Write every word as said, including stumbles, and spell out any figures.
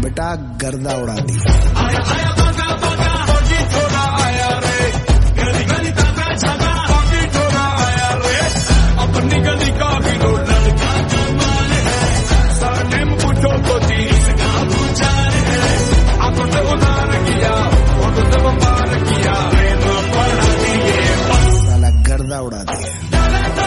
बेटा गर्दा उड़ा दी। आया आया बागा बागा फौजी छोरा आया रे, गली गली ताका झागा फौजी छोरा आया रे, अपनी गली का भी लो लड़का जमाल है, सरने में पूछो तो जी इसका भूचाल है, आंखों से उधार किया फोटो से व्यापार किया, प्रेम पढ़ा दिए साला गर्दा उड़ा दिए।